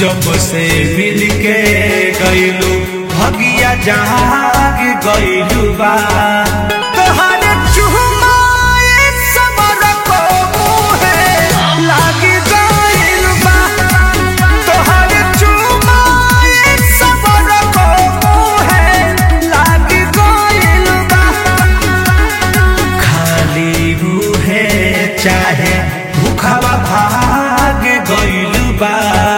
जब से मिल के गईलू भगिया जाग गईलू बा तोहरे चुमाए सबर को मुहे लागी गईलू बा तोहरे चुमाए सबर को मुहे लागी गईलू बा खाली मुहे चाहे भूखवा भाग गईलू बा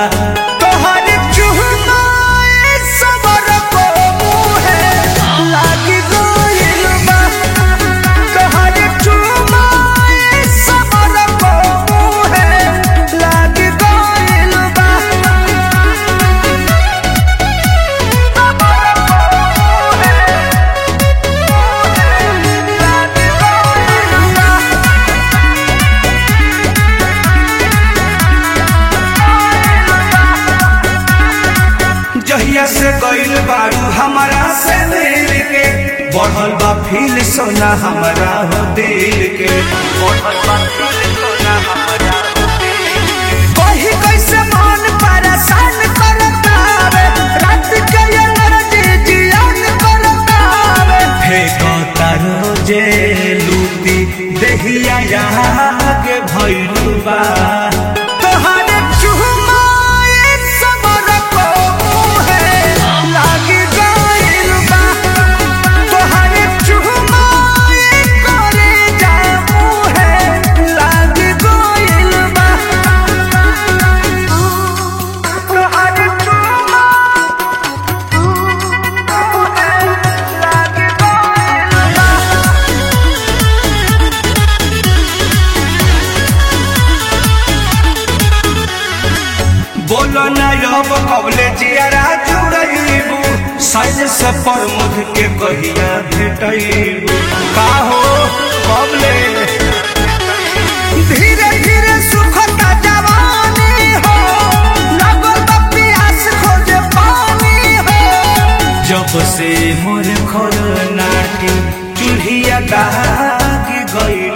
जहिया से गईल बारू हमारा से दिल के बढ़ल बा फील सोना हमारा हो दिल के बढ़ल बा फील सोना हमारा हो दिल के कहीं कैसे मन परेशान करतावे रात के एनर्जी जियान करतावे फेंकता रोजे लूटी देहिया यहाँ के भइलू बा बोलो ना अब कबले जियारा जुड़ैबू साइज से प्रमुख के कहिया भेटैबू का हो कबले धीरे धीरे सुखता जवानी हो लगल बा प्यास खोजे पानी हो जब से मोर खोल नाटी चूल्हिया दाग गई